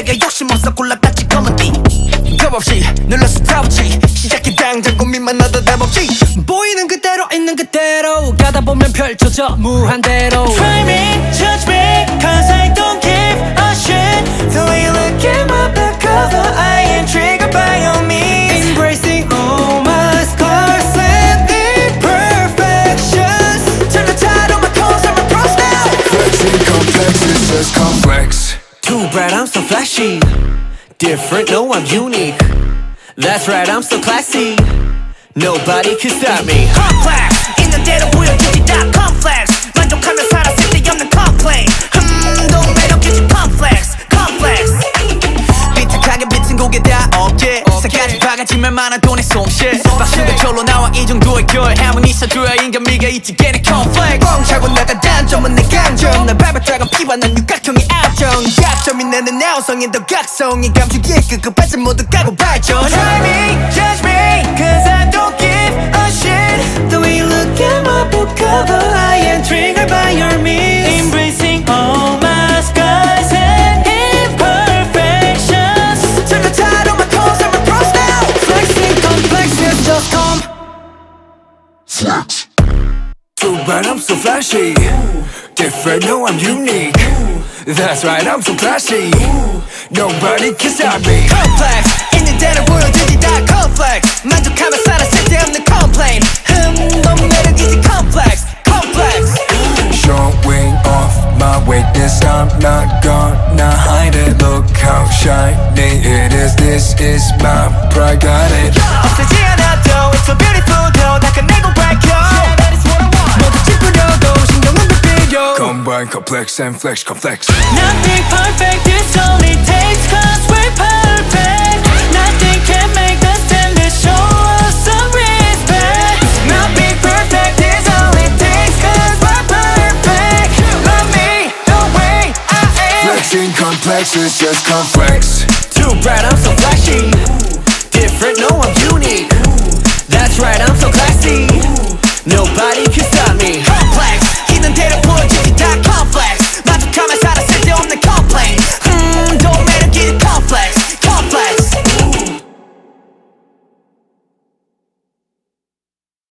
내가 욕심 없어 콜라같이 검은 띠 겁없이 눌러서 타붙이 시작해 당장 고민만 하다 답없이 보이는 그대로 있는 그대로 가다 보면 펼쳐져 무한대로 Try me, judge me, cause I don't give a shit. The way you look at my back cover, I am triggered by your means. Embracing all my scars and imperfections. Turn the tide on my clothes, I'm a cross now. Flexing complex, it's just complex. Too bright, I'm so flashy. Different, no, I'm unique. That's right, I'm so classy. Nobody can stop me. Complex 있는 대로 보여주지 다 complex 만족하며 살았을 때 없는 complaint 너무 매력이지 complex complex 비틀하게 비친 고개 다 어깨 색깔이 바가지만 많아 돈의 솜씨 박수가 절로 나와 이 정도의 결함은 있어줘야 인간미가 있지 걔네 complex 뻥 차고 나가 단점은 내 강점 날 밟았다가 피반한 육각형의 압정 약점이 나는 나우성인 더 각성이 감추기에 급급하지 모두 까고 발전 Try me, judge me, cause I don't give a shit. The way you look at my book cover, I am triggered by your means. Embracing all my scars and imperfections. Turn the tide on my clothes, I'm a cross now. Flexing complex is just Flex. Too bright, I'm so flashy. Different, no, I'm unique. That's right, I'm so classy. Nobody can stop me. complex 있는 대로 보여주지 다 complex 만족하며 살았을 때 없는 complaint 너무 매력이지 complex complex Showing off my weakness, I'm not gonna hide it. Look how shiny it is. This is my pride, got it. 없애지 않아도 it's so beautiful though 다 끝내고 밝혀 Yeah, that is what I want 모두 찌푸려도 신경은 더 필요 Combine complex and flex complex. Nothing perfect, it's only takes cause we're perfect. Nothing can make us stand to show us some respect. Nothing perfect is all it takes cause we're perfect Love me the way I am Flexing complex is just complex. Too bright, I'm so flashy. Different, no, I'm unique. That's right, I'm so classy. Nobody can stop